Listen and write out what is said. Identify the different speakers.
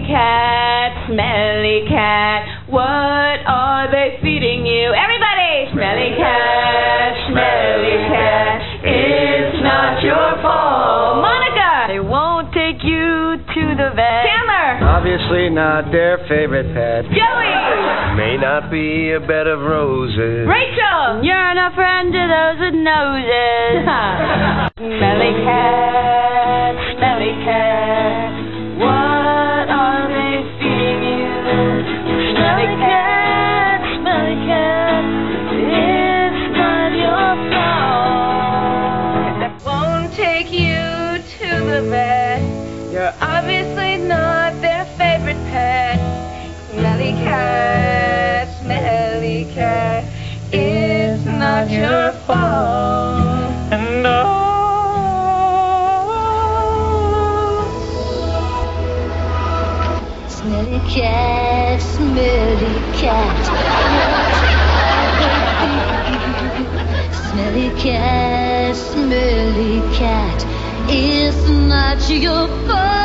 Speaker 1: smelly cat, what are they feeding you? Everybody! Smelly cat, it's not your fault. Monica!
Speaker 2: They won't take you to the vet.
Speaker 1: Chandler!
Speaker 3: Obviously not their favorite pet.
Speaker 1: Joey!
Speaker 3: May not be a bed of roses.
Speaker 1: Rachel!
Speaker 2: You're not friend to those with noses.
Speaker 1: Smelly cat, what are they feeding you? Smelly cat, it's not your fault. Won't take you to the vet. You're obviously not their favorite pet. Smelly cat, it's not your fault.
Speaker 3: And
Speaker 4: Smelly cat, smelly cat. Smelly cat, it's not your fault.